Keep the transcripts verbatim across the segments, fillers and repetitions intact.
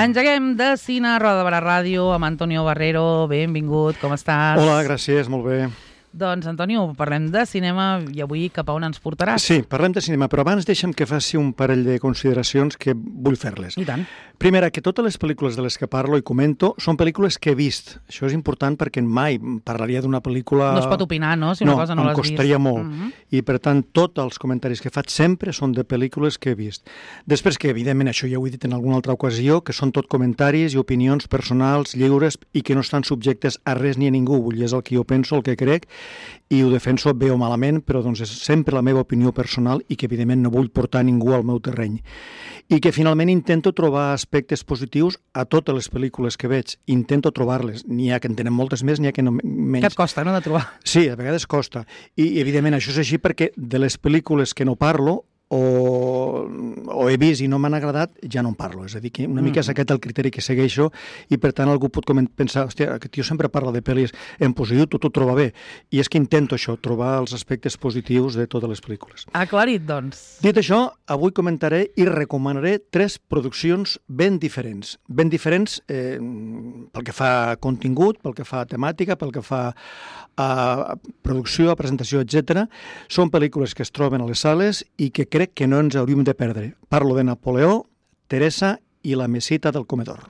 Engeguem de cine, Roda de Barà Ràdio, amb Antonio Barrero. Benvingut, com estàs? Hola, gràcies, molt bé. Doncs, Antonio, parlem de cinema i avui cap a on ens portaràs? Sí, parlem de cinema, però abans deixa'm que faci un parell de consideracions que vull fer-les. I tant. Primera, que totes les pel·lícules de les que parlo i comento són pel·lícules que he vist. Això és important perquè mai parlaria d'una pel·lícula... No es pot opinar, no?, si una no, cosa no l'has vist. No, em costaria molt. Mm -hmm. I, per tant, tots els comentaris que faig sempre són de pel·lícules que he vist. Després que, evidentment, això ja ho he dit en alguna altra ocasió, que són tot comentaris i opinions personals, lliures, i que no estan subjectes a res ni a ningú. Vull dir, és el que jo penso, el que crec, i ho defenso bé o malament, però doncs, és sempre la meva opinió personal i que, evidentment, no vull portar ningú al meu terreny. I que, finalment, intento trobar aspectes positius a totes les pel·lícules que veig. Intento trobar-les. N'hi ha que en tenen moltes més, n'hi ha que no menys. Que et costa, no?, de trobar. Sí, a vegades costa. I, evidentment, això és així perquè de les pel·lícules que no parlo o, o he vist i no m'han agradat, ja no en parlo. És a dir, que una mica és aquest el criteri que segueixo i, per tant, algú pot pensar, hòstia, aquest tio sempre parla de pel·lis en positiu, tot ho troba bé. I és que intento això, trobar els aspectes positius de totes les pel·lícules. Aclarit, doncs. Dit això, avui comentaré i recomanaré tres produccions ben diferents. Ben diferents eh, pel que fa a contingut, pel que fa a temàtica, pel que fa a producció, a presentació, etcètera. Són pel·lícules que es troben a les sales i que crec que no ens hauríem de perdre. Parlo de Napoleó, Teresa i La mesita del comedor.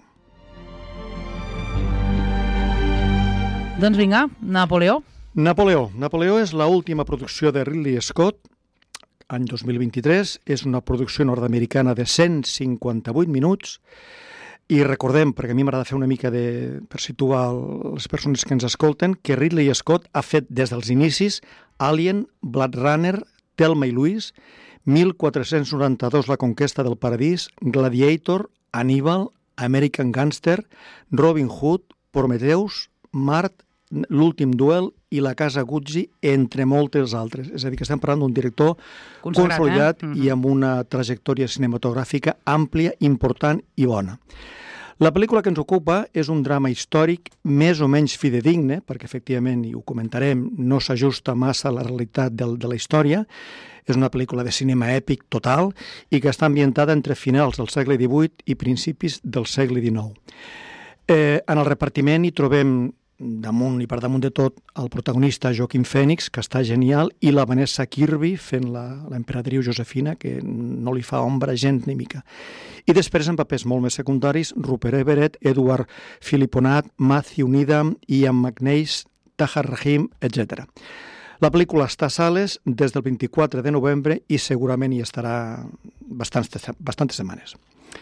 Doncs vinga, Napoleó. Napoleó. Napoleó és l'última producció de Ridley Scott, any dos mil vint-i-tres. És una producció nord-americana de cent cinquanta-vuit minuts. I recordem, perquè a mi m'agrada fer una mica de, per situar les persones que ens escolten, que Ridley Scott ha fet des dels inicis Alien, Blade Runner, Thelma i Louise, mil quatre-cents noranta-dos La conquesta del paradís, Gladiator, Hannibal, American Gangster, Robin Hood, Prometheus, Mart, L'últim duel i La casa Gucci, entre moltes altres. És a dir, que estem parlant d'un director consagrat, consolidat eh? mm-hmm. i amb una trajectòria cinematogràfica àmplia, important i bona. La pel·lícula que ens ocupa és un drama històric més o menys fidedigne, perquè efectivament, i ho comentarem, no s'ajusta massa a la realitat del, de la història. És una pel·lícula de cinema èpic total i que està ambientada entre finals del segle divuit i principis del segle dinou. Eh, en el repartiment hi trobem damunt i per damunt de tot el protagonista Joaquin Phoenix, que està genial, i la Vanessa Kirby fent l'emperadriu Josefina, que no li fa ombra gens ni mica. I després, en papers molt més secundaris, Rupert Everett, Edward Philipponat, Matthew Needham, Ian McNeice, Tahar Rahim, etcètera. La pel·lícula està a sales des del vint-i-quatre de novembre i segurament hi estarà bastantes, bastantes setmanes.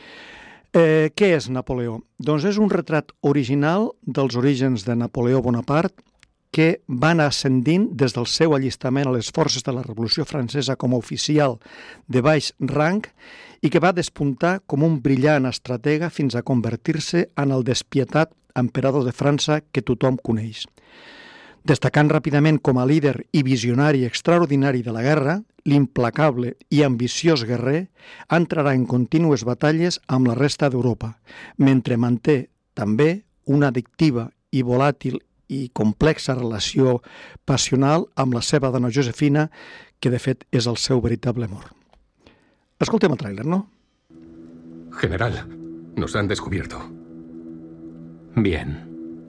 Eh, què és Napoleó? Doncs és un retrat original dels orígens de Napoleó Bonaparte que va anar ascendint des del seu allistament a les forces de la Revolució Francesa com a oficial de baix rang i que va despuntar com un brillant estratega fins a convertir-se en el despietat emperador de França que tothom coneix. Destacant ràpidament com a líder i visionari extraordinari de la guerra, l'implacable i ambiciós guerrer entrarà en contínues batalles amb la resta d'Europa, mentre manté també una addictiva i volàtil i complexa relació passional amb la seva dona Josefina, que de fet és el seu veritable amor. Escoltem el tràiler, ¿no? General, nos han descubierto. Bien.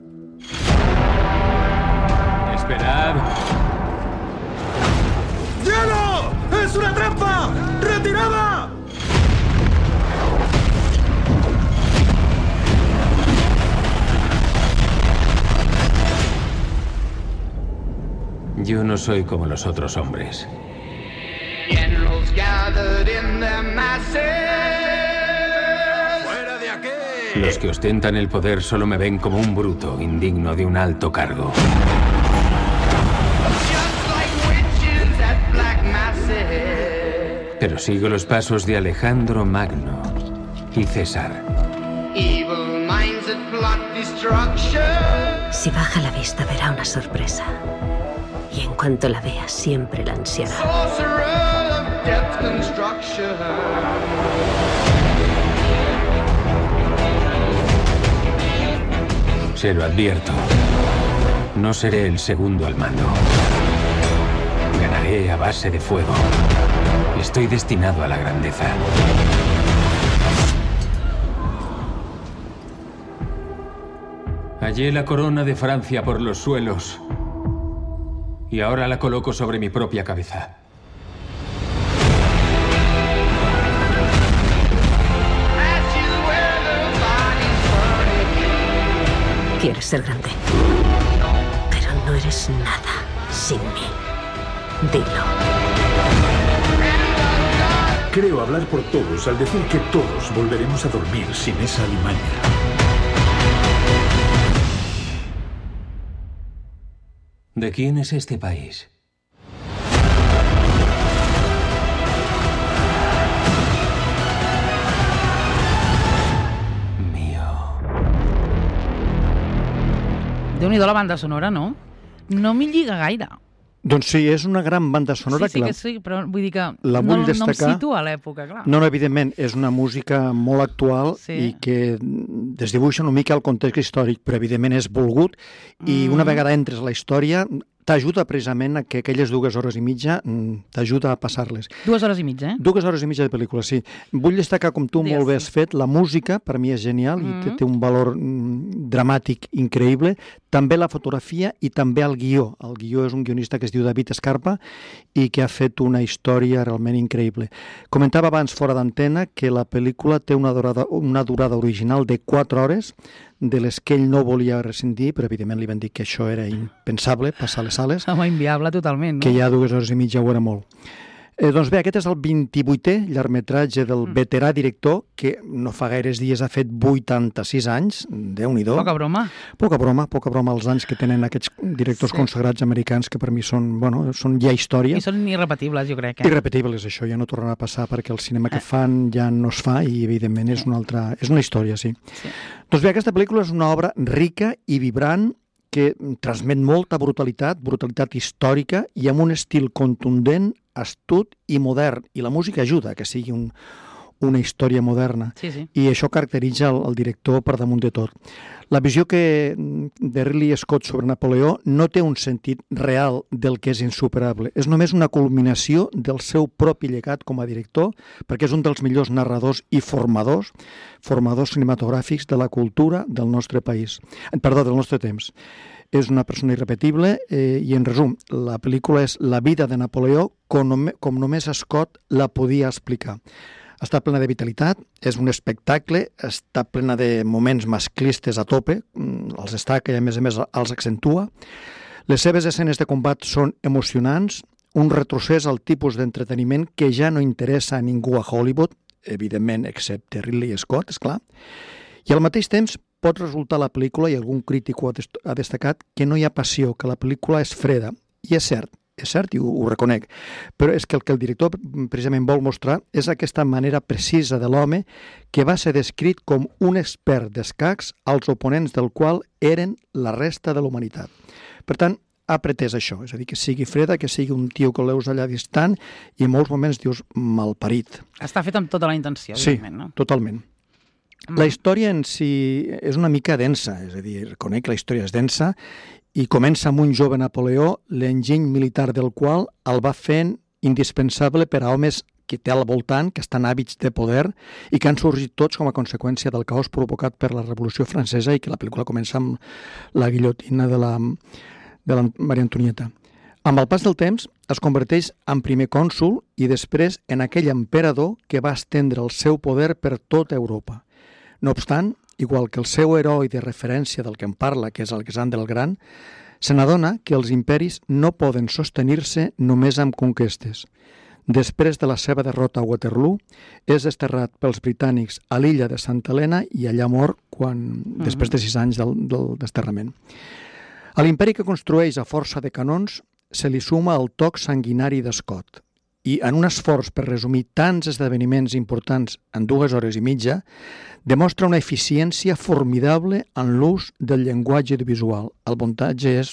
Esperad. ¡Hielo! ¡Es una trampa! ¡Retirada! Yo no soy como los otros hombres. Generals gathered in their masses. ¡Fuera de aquí! Los que ostentan el poder solo me ven como un bruto, indigno de un alto cargo. Pero sigo los pasos de Alejandro Magno y César. Si baja la vista verá una sorpresa. Y en cuanto la vea, siempre la ansiará. Se lo advierto. No seré el segundo al mando. Ganaré a base de fuego. Estoy destinado a la grandeza. Hallé la corona de Francia por los suelos y ahora la coloco sobre mi propia cabeza. Quieres ser grande, pero no eres nada sin mí. Dilo. Creo hablar por todos al decir que todos volveremos a dormir sin esa alimaña. ¿De quién es este país? Déu-n'hi-do la banda sonora, no? No m'hi lliga gaire. Doncs sí, és una gran banda sonora. Sí, sí que, que sí, però vull dir que la no, vull destacar... no em situa a l'època, clar. No, no, evidentment, és una música molt actual sí. i que desdibuixa una mica el context històric, però evidentment és volgut i Mm. una vegada entres a la història t'ajuda precisament a que aquelles dues hores i mitja t'ajuda a passar-les. Dues hores i mitja, eh? Dues hores i mitja de pel·lícula, sí. Vull destacar, com tu Digues, molt bé has sí. fet, la música, per mi és genial Mm. i té, té un valor mm, dramàtic increïble. També la fotografia i també el guió. El guió és un guionista que es diu David Escarpa i que ha fet una història realment increïble. Comentava abans, fora d'antena, que la pel·lícula té una durada, una durada original de quatre hores, de les que ell no volia rescindir, però evidentment li van dir que això era impensable, passar les sales, Home, inviable totalment, no? que ja dues hores i mitja ho era molt. Eh, doncs bé, aquest és el vint-i-vuitè llargmetratge del Mm. veterà director, que no fa gaires dies ha fet vuitanta-sis anys, Déu-n'hi-do. Poca broma. Poca broma, poca broma els anys que tenen aquests directors Sí. consagrats americans, que per mi són, bueno, són ja història. I són irrepetibles, jo crec, eh? Irrepetibles, això, ja no tornarà a passar perquè el cinema que Eh. fan ja no es fa i, evidentment, és una altra... És una història, sí. Sí. Doncs bé, aquesta pel·lícula és una obra rica i vibrant que transmet molta brutalitat, brutalitat històrica i amb un estil contundent, astut i modern. I la música ajuda a que sigui un, una història moderna. Sí, sí. I això caracteritza el, el director per damunt de tot. La visió que de Ridley Scott sobre Napoleó no té un sentit real del que és insuperable. És només una culminació del seu propi llegat com a director, perquè és un dels millors narradors i formadors, formadors cinematogràfics de la cultura del nostre país. Perdó, del nostre temps. És una persona irrepetible eh, i, en resum, la pel·lícula és la vida de Napoleó com, nom com només Scott la podia explicar. Està plena de vitalitat, és un espectacle, està plena de moments masclistes a tope, els destaca i a més a més els accentua. Les seves escenes de combat són emocionants, un retrocés al tipus d'entreteniment que ja no interessa a ningú a Hollywood, evidentment, excepte Ridley Scott, és clar. I al mateix temps pot resultar la pel·lícula, i algun crític ho ha destacat, que no hi ha passió, que la pel·lícula és freda. I és cert, és cert i ho, ho reconec, però és que el que el director precisament vol mostrar és aquesta manera precisa de l'home que va ser descrit com un expert d'escacs als oponents del qual eren la resta de la humanitat. Per tant, ha pretès això, és a dir, que sigui freda, que sigui un tio que l'eus allà distant i en molts moments dius malparit. Està fet amb tota la intenció, Sí, evidentment, no? totalment. La història en si és una mica densa, és a dir, reconec que la història és densa i comença amb un jove Napoleó, l'enginy militar del qual el va fent indispensable per a homes que té al voltant, que estan hàbits de poder i que han sorgit tots com a conseqüència del caos provocat per la Revolució Francesa i que la pel·lícula comença amb la guillotina de la, de la Maria Antonieta. Amb el pas del temps es converteix en primer cònsol i després en aquell emperador que va estendre el seu poder per tota Europa. No obstant, igual que el seu heroi de referència del que en parla, que és Alexandre el Gran, se n'adona que els imperis no poden sostenir-se només amb conquestes. Després de la seva derrota a Waterloo, és desterrat pels britànics a l'illa de Santa Helena i allà mor quan, mm-hmm. després de sis anys del, del desterrament. A l'imperi que construeix a força de canons se li suma el toc sanguinari d'Scott. I en un esforç per resumir tants esdeveniments importants en dues hores i mitja, demostra una eficiència formidable en l'ús del llenguatge visual. El muntatge és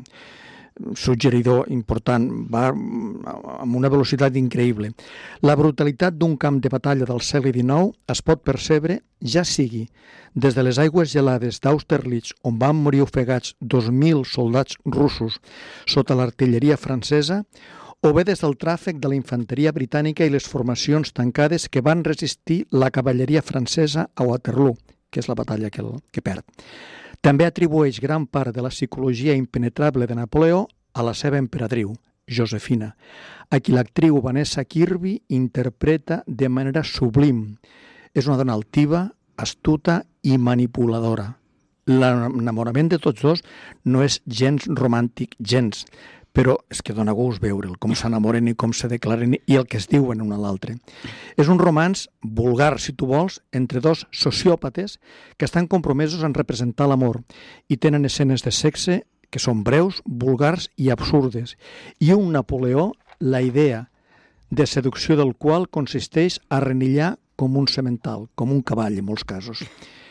mm, suggeridor, important, va amb una velocitat increïble. La brutalitat d'un camp de batalla del segle dinou es pot percebre, ja sigui des de les aigües gelades d'Austerlitz, on van morir ofegats dos mil soldats russos sota l'artilleria francesa, o bé des del tràfic de la infanteria britànica i les formacions tancades que van resistir la cavalleria francesa a Waterloo, que és la batalla que, el, que perd. També atribueix gran part de la psicologia impenetrable de Napoleó a la seva emperadriu, Josefina, a qui l'actriu Vanessa Kirby interpreta de manera sublim. És una dona altiva, astuta i manipuladora. L'enamorament de tots dos no és gens romàntic, gens, però és que dona gust veure'l, com s'enamoren i com se declaren i el que es diuen un a l'altre. És un romanç vulgar, si tu vols, entre dos sociòpates que estan compromesos en representar l'amor i tenen escenes de sexe que són breus, vulgars i absurdes. I un Napoleó, la idea de seducció del qual consisteix a renillar com un semental, com un cavall en molts casos.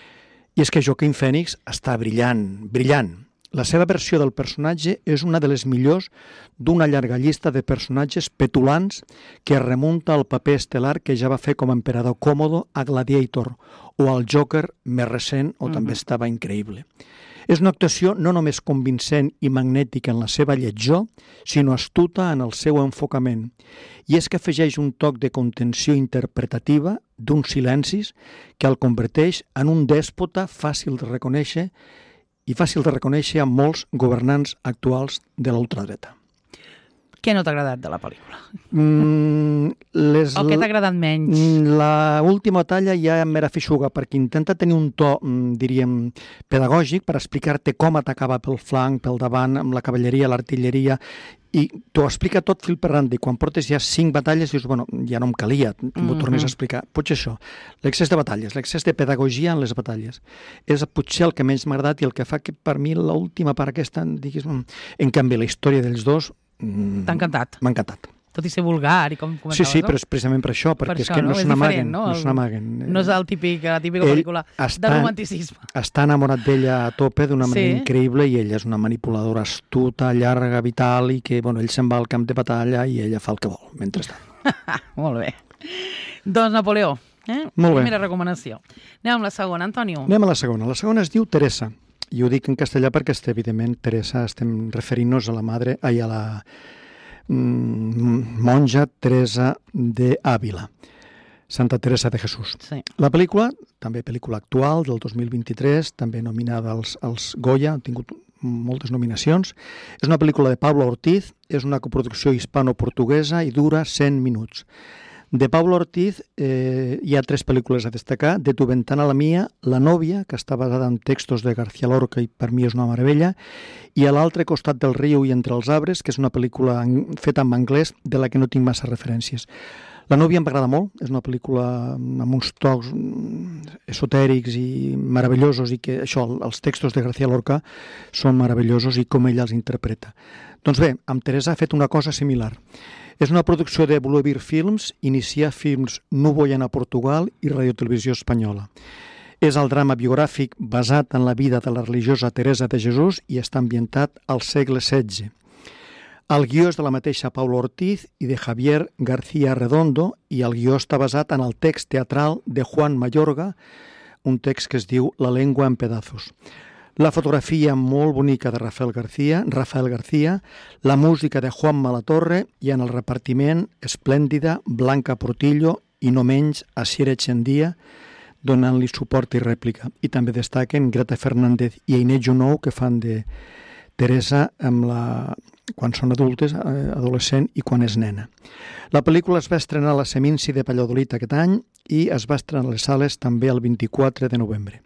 I és que Joaquin Phoenix està brillant, brillant. La seva versió del personatge és una de les millors d'una llarga llista de personatges petulants que es remunta al paper estel·lar que ja va fer com a emperador Còmodo a Gladiator o al Joker més recent, o mm-hmm. també estava increïble. És una actuació no només convincent i magnètica en la seva lletjor, sinó astuta en el seu enfocament. I és que afegeix un toc de contenció interpretativa d'uns silencis que el converteix en un dèspota fàcil de reconèixer i fàcil de reconèixer amb molts governants actuals de l'ultradreta. Què no t'ha agradat de la pel·lícula? Mm, les, o què t'ha agradat menys? La última batalla ja m'era feixuga, perquè intenta tenir un to, diríem, pedagògic per explicar-te com atacava pel flanc, pel davant, amb la cavalleria, l'artilleria, i t'ho explica tot fil per randa, i quan portes ja cinc batalles dius, bueno, ja no em calia que m'ho tornés a explicar. Potser això, l'excés de batalles, l'excés de pedagogia en les batalles, és potser el que menys m'ha agradat i el que fa que per mi l'última part aquesta, diguis, en canvi la història dels dos t'ha encantat. M'ha encantat. Tot i ser vulgar i com comentaves, Sí, sí, no? però és precisament per això, perquè per és això, que no, no? se n'amaguen. No, no se n'amaguen. No és el típic, la típica pel·lícula de romanticisme. Està enamorat d'ella a tope d'una manera sí. increïble i ella és una manipuladora astuta, llarga, vital i que, bueno, ell se'n va al camp de batalla i ella fa el que vol, mentrestant. Molt bé. Doncs Napoleó, eh? Molt bé. Primera recomanació. Anem amb la segona, Antonio. Anem a la segona. La segona es diu Teresa. I ho dic en castellà perquè, evidentment, Teresa, estem referint-nos a la madre, ai, a la monja Teresa de Ávila, Santa Teresa de Jesús. Sí. La pel·lícula, també pel·lícula actual del dos mil vint-i-tres, també nominada als, als Goya, ha tingut moltes nominacions. És una pel·lícula de Pablo Ortiz, és una coproducció hispano-portuguesa i dura cent minuts. De Pablo Ortiz eh, hi ha tres pel·lícules a destacar: De tu ventana a la mía, La novia, que està basada en textos de García Lorca i per mi és una meravella, i A l'altre costat del riu i entre els arbres, que és una pel·lícula en, feta en anglès de la que no tinc massa referències. La novia m'agrada molt, és una pel·lícula amb uns tocs esotèrics i meravellosos i que això, els textos de García Lorca són meravellosos i com ella els interpreta. Doncs bé, amb Teresa ha fet una cosa similar. És una producció de Blue Beer Films, Inicia Films Nuboyan a Portugal i Radio Televisió Espanyola. És el drama biogràfic basat en la vida de la religiosa Teresa de Jesús i està ambientat al segle setze. El guió és de la mateixa Pablo Ortiz i de Javier García Redondo i el guió està basat en el text teatral de Juan Mayorga, un text que es diu La lengua en pedazos. La fotografia molt bonica de Rafael García, Rafael García, la música de Juan Malatorre i en el repartiment esplèndida Blanca Portillo i no menys Asier Echendia donant-li suport i rèplica. I també destaquen Greta Fernández i Inés Junou, que fan de Teresa amb la... quan són adultes, adolescent i quan és nena. La pel·lícula es va estrenar a la Seminci de Valladolid aquest any i es va estrenar a les sales també el vint-i-quatre de novembre.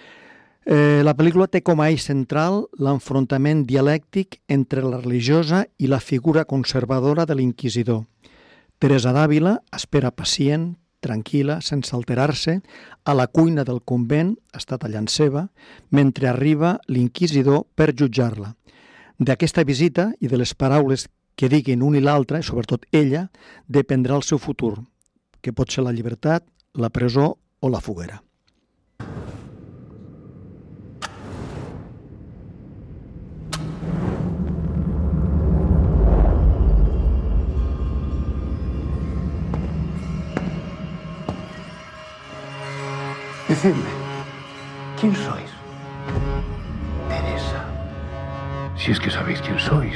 Eh, la pel·lícula té com a eix central l'enfrontament dialèctic entre la religiosa i la figura conservadora de l'inquisidor. Teresa d'Àvila espera pacient, tranquil·la, sense alterar-se, a la cuina del convent, està tallant ceba, mentre arriba l'inquisidor per jutjar-la. D'aquesta visita i de les paraules que diguin un i l'altre, sobretot ella, dependrà el seu futur, que pot ser la llibertat, la presó o la foguera. Decidme, ¿quién sois? Teresa. Si es que sabéis quién sois.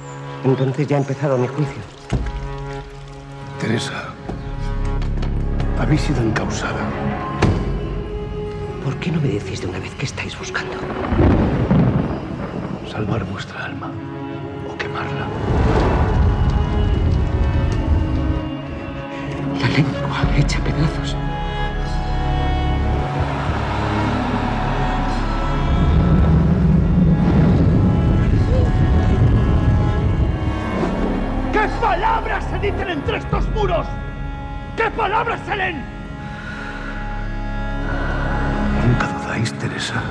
Entonces ya ha empezado mi juicio. Teresa, Habéis sido encausada. ¿Por qué no me decís de una vez qué estáis buscando? Salvar vuestra alma o quemarla. La lengua hecha pedazos. ¿Qué palabras se dicen entre estos muros? ¿Qué palabras se leen? Nunca dudáis, Teresa.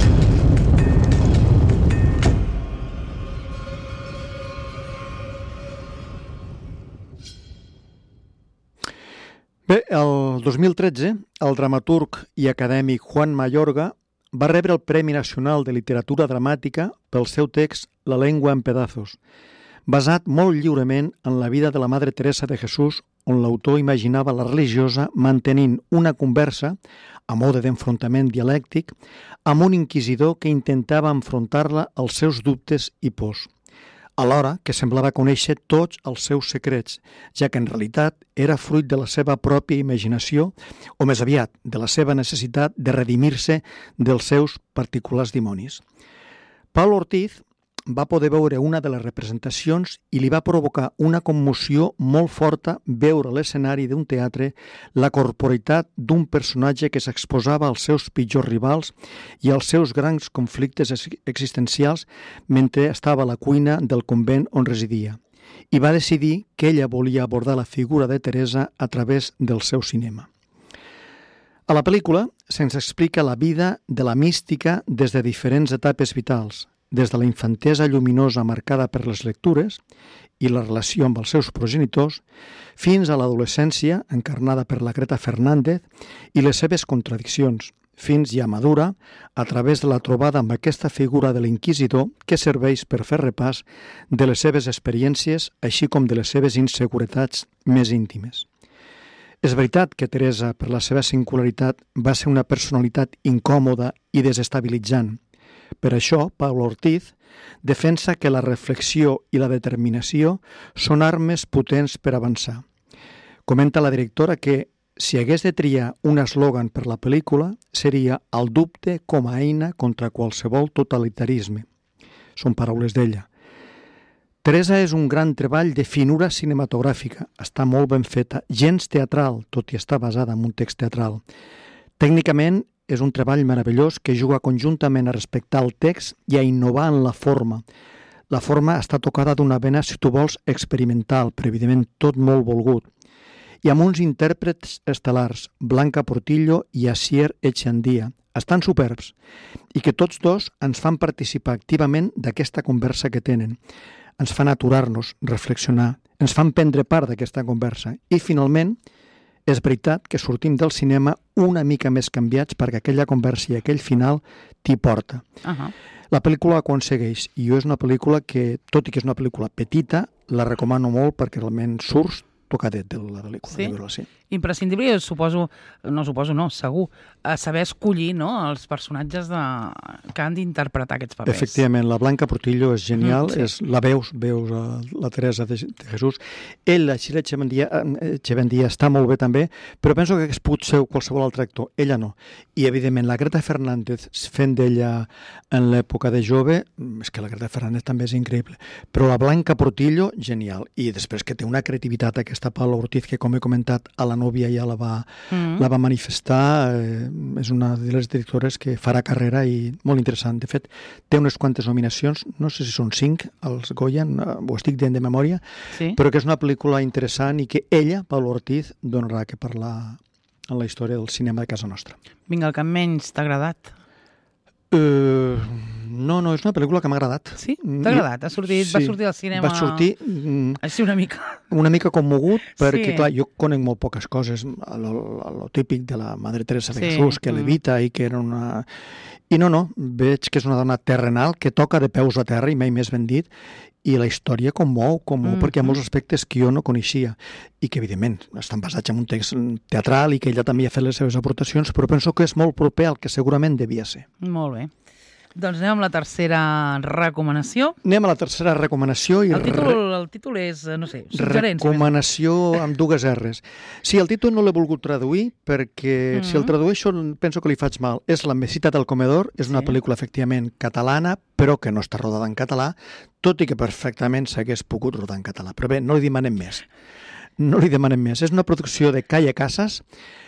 Bé, el dos mil tretze, el dramaturg i acadèmic Juan Mayorga va rebre el Premi Nacional de Literatura Dramàtica pel seu text La lengua en pedazos, basat molt lliurement en la vida de la Madre Teresa de Jesús, on l'autor imaginava la religiosa mantenint una conversa, a mode d'enfrontament dialèctic, amb un inquisidor que intentava enfrontar-la als seus dubtes i pors, alhora que semblava conèixer tots els seus secrets, ja que en realitat era fruit de la seva pròpia imaginació, o més aviat, de la seva necessitat de redimir-se dels seus particulars dimonis. Pablo Ortiz va poder veure una de les representacions i li va provocar una commoció molt forta veure a l'escenari d'un teatre la corporitat d'un personatge que s'exposava als seus pitjors rivals i als seus grans conflictes existencials mentre estava a la cuina del convent on residia. I va decidir que ella volia abordar la figura de Teresa a través del seu cinema. A la pel·lícula se'ns explica la vida de la mística des de diferents etapes vitals, des de la infantesa lluminosa marcada per les lectures i la relació amb els seus progenitors, fins a l'adolescència, encarnada per la Greta Fernández, i les seves contradiccions, fins ja madura, a través de la trobada amb aquesta figura de l'inquisidor que serveix per fer repàs de les seves experiències, així com de les seves inseguretats més íntimes. És veritat que Teresa, per la seva singularitat, va ser una personalitat incòmoda i desestabilitzant. Per això, Pablo Ortiz defensa que la reflexió i la determinació són armes potents per avançar. Comenta la directora que, si hagués de triar un eslògan per la pel·lícula, seria el dubte com a eina contra qualsevol totalitarisme. Són paraules d'ella. Teresa és un gran treball de finura cinematogràfica. Està molt ben feta, gens teatral, tot i estar basada en un text teatral. Tècnicament, és un treball meravellós que juga conjuntament a respectar el text i a innovar en la forma. La forma està tocada d'una vena, si tu vols, experimental, però evidentment tot molt volgut. I amb uns intèrprets estel·lars, Blanca Portillo i Asier Echandía. Estan superbs i que tots dos ens fan participar activament d'aquesta conversa que tenen. Ens fan aturar-nos, reflexionar, ens fan prendre part d'aquesta conversa. I finalment, és veritat que sortim del cinema una mica més canviats perquè aquella conversa i aquell final t'hi porta. Uh-huh. La pel·lícula ho aconsegueix i és una pel·lícula que, tot i que és una pel·lícula petita, la recomano molt perquè realment surts tocadet de la pel·lícula. Sí? De veure-la, sí. Imprescindible, suposo, no suposo, no, segur, a saber escollir, no?, els personatges de... que han d'interpretar aquests papers. Efectivament, la Blanca Portillo és genial, Mm, sí. és, la veus, veus uh, la Teresa de, de Jesús. Ell, la Xile Echevendia, està molt bé també, però penso que hagués pogut ser qualsevol altre actor. Ella no. I, evidentment, la Greta Fernández fent d'ella en l'època de jove, és que la Greta Fernández també és increïble, però la Blanca Portillo, genial. I després que té una creativitat aquesta Paula Ortiz, que com he comentat, a la nòvia ja la va, mm. la va manifestar, eh, és una de les directores que farà carrera i molt interessant. De fet, té unes quantes nominacions, no sé si són cinc, als Goya, ho estic dient de memòria, Sí. però que és una pel·lícula interessant i que ella, Paula Ortiz, donarà que parlar en la història del cinema de casa nostra. Vinga, el que menys t'ha agradat. Uh, no, no, és una pel·lícula que m'ha agradat. Sí? T'ha agradat? Ha sortit, Sí, va sortir al cinema... Va sortir mm, Així una mica. una mica commogut, perquè, Sí. clar, jo conec molt poques coses, lo, lo típic de la Madre Teresa de Sí. Jesús, que Mm. levita i que era una... I no, no, veig que és una dona terrenal, que toca de peus a terra, i mai més ben dit, i la història commou, commou, Mhm. perquè hi ha molts aspectes que jo no coneixia, i que, evidentment, estan basats en un text teatral i que ella també ha fet les seves aportacions, però penso que és molt proper al que segurament devia ser. Molt bé. Doncs anem amb la tercera recomanació. Anem a la tercera recomanació. I el, títol, el títol és, no sé, suggerents. Recomanació amb dues R's. Sí, el títol no l'he volgut traduir perquè mm-hmm. si el tradueixo penso que li faig mal. És La mesita del comedor, és una sí. pel·lícula efectivament catalana, però que no està rodada en català, tot i que perfectament s'hagués pogut rodar en català. Però bé, no li demanem més. No li demanem més. És una producció de Calle Casas,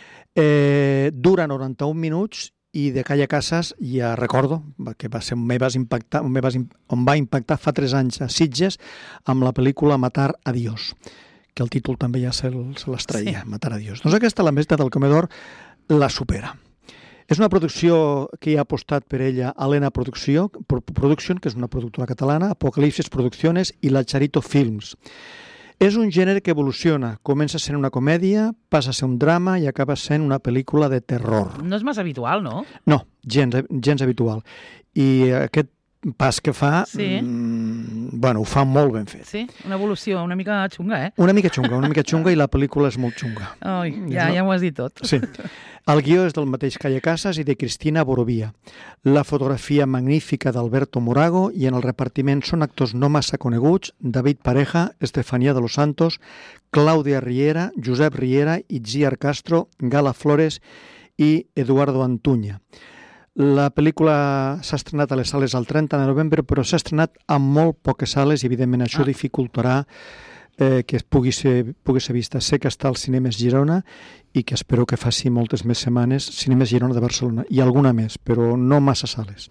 eh, dura noranta-un minuts, i de Calle Casas ja recordo que va ser on, me vas impactar, on, me vas, on va impactar fa tres anys a Sitges amb la pel·lícula Matar a Dios, que el títol també ja se l'estreia, sí. Matar a Dios. Doncs aquesta, La mesita del comedor, la supera. És una producció que hi ha apostat per ella Helena Producció, Production, que és una productora catalana, Apocalipsis Producciones i la Charito Films. És un gènere que evoluciona. Comença sent una comèdia, passa a ser un drama i acaba sent una pel·lícula de terror. No és massa habitual, no? No, gens, gens habitual. I aquest pas que fa, sí. mmm, bueno, ho fa molt ben fet. Sí, una evolució una mica xunga, eh? Una mica xunga, una mica xunga i la pel·lícula és molt xunga. Oi, ja, ja m'ho has dit tot. Sí. El guió és del mateix Calle Casas i de Cristina Borovia. La fotografia magnífica d'Alberto Morago i en el repartiment són actors no massa coneguts, David Pareja, Estefanía de los Santos, Clàudia Riera, Josep Riera, Itziar Castro, Gala Flores i Eduardo Antuña. La pel·lícula s'ha estrenat a les sales el trenta de novembre, però s'ha estrenat a molt poques sales i, evidentment, això ah. dificultarà eh, que pugui ser, pugui ser vista. Sé que està al Cinemes Girona i que espero que faci moltes més setmanes, Cinemes Girona de Barcelona, i alguna més, però no massa sales.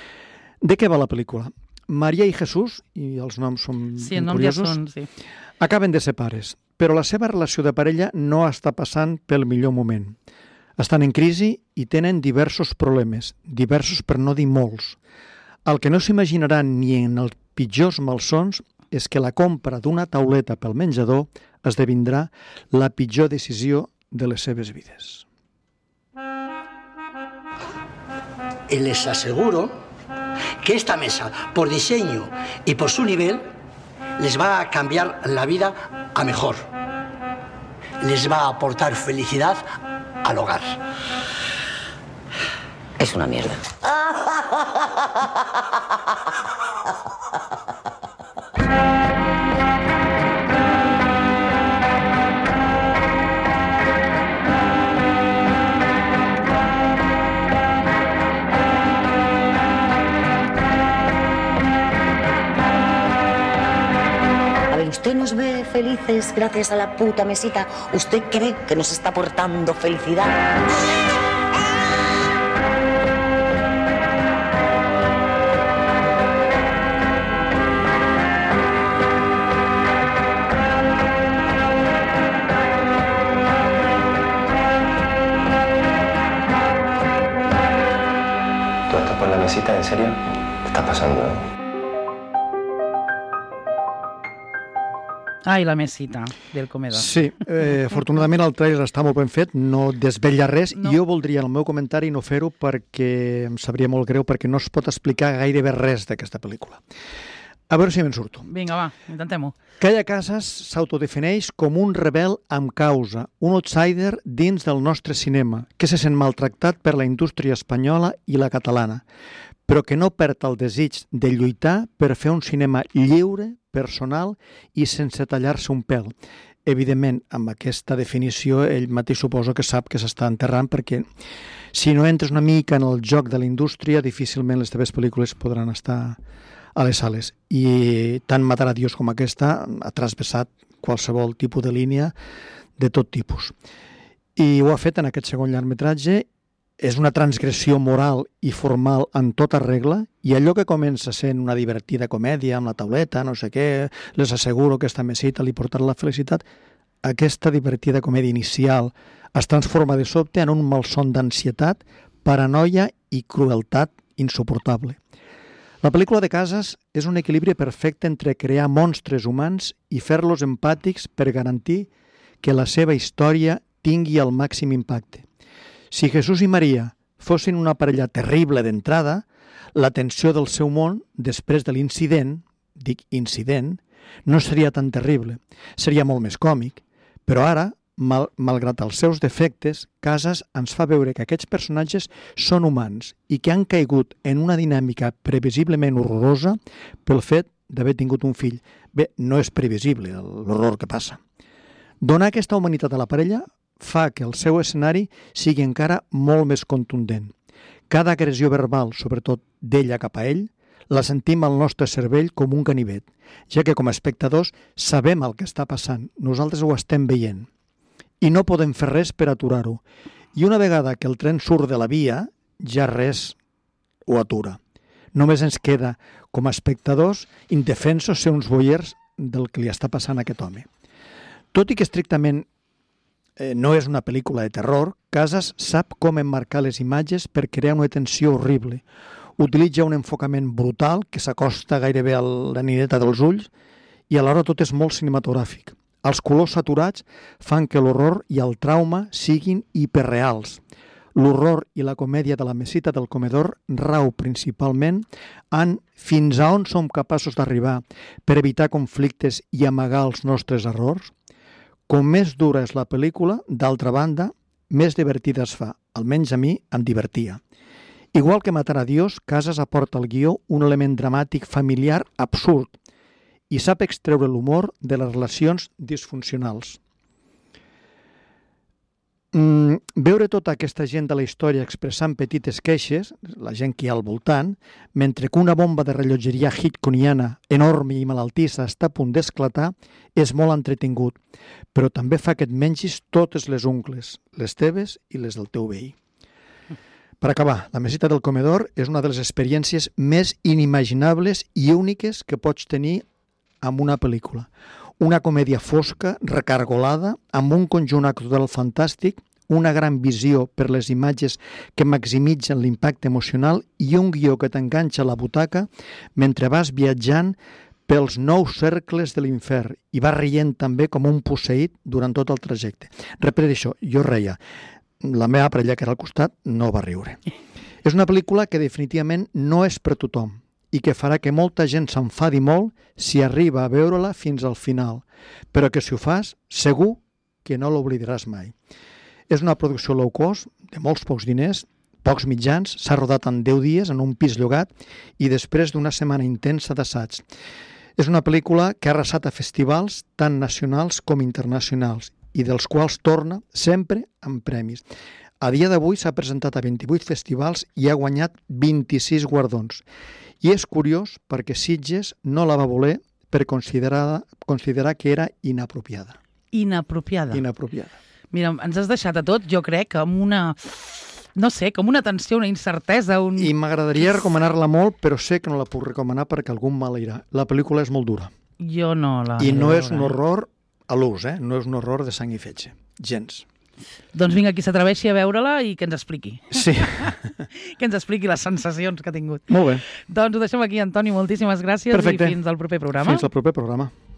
De què va la pel·lícula? Maria i Jesús, i els noms són sí, el nom curiosos, ja són, sí. acaben de ser pares, però la seva relació de parella no està passant pel millor moment. Estan en crisi i tenen diversos problemes, diversos per no dir molts. El que no s'imaginaran ni en els pitjors malsons és que la compra d'una tauleta pel menjador esdevindrà la pitjor decisió de les seves vides. Y les aseguro que esta mesa, por diseño y por su nivel, les va a cambiar la vida a mejor. Les va a aportar felicidad al hogar. Es una mierda. Usted nos ve felices gracias a la puta mesita. ¿Usted cree que nos está aportando felicidad? ¿Tú estás por la mesita? ¿En serio? ¿Qué está pasando, eh? Ai, la mesita del comedor. Sí, eh, afortunadament el trailer està molt ben fet, no desvetlla res. No. Jo voldria en el meu comentari no fer-ho perquè em sabria molt greu, perquè no es pot explicar gairebé res d'aquesta pel·lícula. A veure si me'n surto. Vinga, va, intentem-ho. Calle Casas s'autodefineix com un rebel amb causa, un outsider dins del nostre cinema, que se sent maltractat per la indústria espanyola i la catalana, però que no perd el desig de lluitar per fer un cinema lliure, personal i sense tallar-se un pèl. Evidentment, amb aquesta definició, ell mateix suposo que sap que s'està enterrant, perquè si no entres una mica en el joc de la indústria, difícilment les teves pel·lícules podran estar a les sales. I tant Matar a Dios com aquesta ha traspassat qualsevol tipus de línia de tot tipus. I ho ha fet en aquest segon llargmetratge. És una transgressió moral i formal en tota regla, i allò que comença sent una divertida comèdia amb la tauleta, no sé què, les asseguro que esta mesita li portarà la felicitat, aquesta divertida comèdia inicial es transforma de sobte en un malson d'ansietat, paranoia i crueltat insuportable. La pel·lícula de Casas és un equilibri perfecte entre crear monstres humans i fer-los empàtics per garantir que la seva història tingui el màxim impacte. Si Jesús i Maria fossin una parella terrible d'entrada, la tensió del seu món, després de l'incident, dic incident, no seria tan terrible, seria molt més còmic, però ara mal, malgrat els seus defectes, Casas ens fa veure que aquests personatges són humans i que han caigut en una dinàmica previsiblement horrorosa pel fet d'haver tingut un fill. Bé, no és previsible l'horror que passa. Donar aquesta humanitat a la parella fa que el seu escenari sigui encara molt més contundent. Cada agressió verbal, sobretot d'ella cap a ell, la sentim al nostre cervell com un ganivet, ja que com a espectadors sabem el que està passant, nosaltres ho estem veient. I no podem fer res per aturar-ho. I una vegada que el tren surt de la via, ja res ho atura. Només ens queda, com a espectadors, indefensos ser uns voyeurs del que li està passant a aquest home. Tot i que estrictament eh, no és una pel·lícula de terror, Casas sap com emmarcar les imatges per crear una tensió horrible. Utilitza un enfocament brutal que s'acosta gairebé a la nineta dels ulls i alhora tot és molt cinematogràfic. Els colors saturats fan que l'horror i el trauma siguin hiperreals. L'horror i la comèdia de la mesita del comedor rau principalment en fins a on som capaços d'arribar per evitar conflictes i amagar els nostres errors. Com més dura és la pel·lícula, d'altra banda, més divertida es fa. Almenys a mi em divertia. Igual que Matar a Dios, Casas aporta al guió un element dramàtic familiar absurd i sap extreure l'humor de les relacions disfuncionals. Mm, veure tota aquesta gent de la història expressant petites queixes, la gent que hi ha al voltant, mentre que una bomba de rellotgeria hitchcockiana enorme i malaltissa està a punt d'esclatar, és molt entretingut, però també fa que et mengis totes les ungles, les teves i les del teu veí. Per acabar, La mesita del comedor és una de les experiències més inimaginables i úniques que pots tenir amb una pel·lícula. Una comèdia fosca, recargolada, amb un conjunt actoral fantàstic, una gran visió per les imatges que maximitzen l'impacte emocional i un guió que t'enganxa a la butaca mentre vas viatjant pels nous cercles de l'infern i vas rient també com un posseït durant tot el trajecte. Repeteixo, jo reia. La meva parella, que era al costat, no va riure. És una pel·lícula que definitivament no és per tothom i que farà que molta gent s'enfadi molt si arriba a veure-la fins al final, però que si ho fas, segur que no l'oblidaràs mai. És una producció low cost, de molts pocs diners, pocs mitjans, s'ha rodat en deu dies en un pis llogat i després d'una setmana intensa d'assaig. És una pel·lícula que ha arrasat a festivals tant nacionals com internacionals i dels quals torna sempre amb premis. A dia d'avui s'ha presentat a vint-i-vuit festivals i ha guanyat vint-i-sis guardons. I és curiós perquè Sitges no la va voler per considerar, considerar que era inapropiada. Inapropiada. Inapropiada. Mira, ens has deixat a tot, jo crec, amb una... no sé, com una tensió, una incertesa, un... I m'agradaria recomanar-la molt, però sé que no la puc recomanar perquè algú em maleirà. La pel·lícula és molt dura. Jo no la... I no és un horror a l'ús, eh? No és un horror de sang i fetge. Gens. Doncs vinga, qui s'atreveixi a veure-la i que ens expliqui. Sí. Que ens expliqui les sensacions que ha tingut. Molt bé. Doncs ho deixem aquí, Antoni. Moltíssimes gràcies. Perfecte. I fins al proper programa. Fins al proper programa.